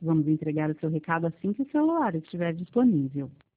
vamos entregar o seu recado assim que o celular estiver disponível.